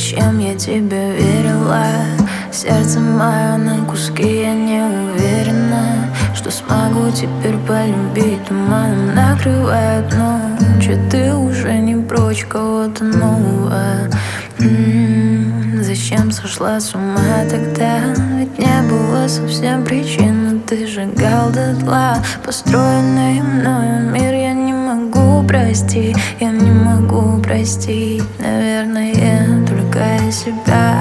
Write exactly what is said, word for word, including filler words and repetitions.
Зачем я тебе верила? Сердце мое на куски, я не уверена, что смогу теперь полюбить. Туманом накрывает ночь, а ты уже не прочь кого-то нового. М-м-м, зачем сошла с ума тогда? Ведь не было совсем причин, но ты сжигал дотла построенный мною мир. Я не могу простить, я не могу простить, наверное, только я себя.